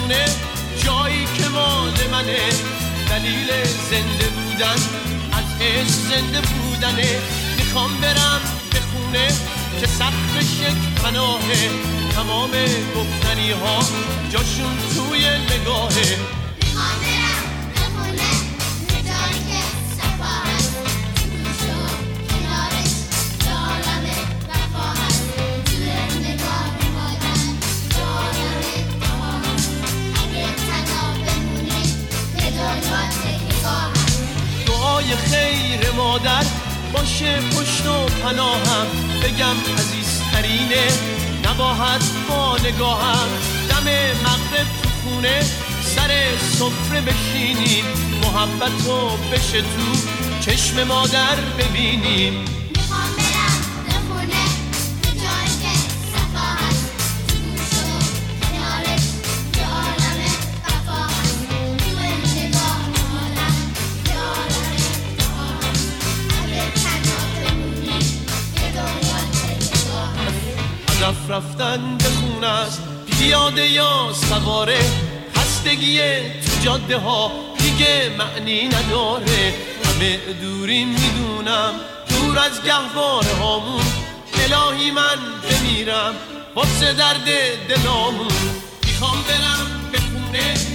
خونه جایی که مال منه، دلیل زنده بودن از عشق زنده بودنه. میخوام برم به خونه که سقفش یک پناهه، تمام گفتنی ها جاشون توی نگاهه. میخوام برم به خونه جایی که صفا هست، گوش و کنارش عالم وفا هست، توی نگاه مادر عالم دعا هست. اگه تنها بمونی به دنیا نگاه هست. دعای خیر مادر باشه پشت و پناهم، بگم عزیزترینه نباید با نگاهم. دم مغرب تو خونه سر سفره بشینیم، محبتو بشه تو چشم مادر ببینیم. میخوام برم به خونه جایی که صفا هست، گوش و کنارش عالم وفا هست، توی نگاه مادر عالم دعا هست. اگه تنها بمونی به دنیا نگاه هست. هدف رفتن به خونه است، پیاده یا سواره، خستگی تو جاده ها دیگه معنی نداره. همه دوریم میدونم دور از گهواره هامون، الهی من بمیرم واسه درد دلامون. میخوام برم به خونه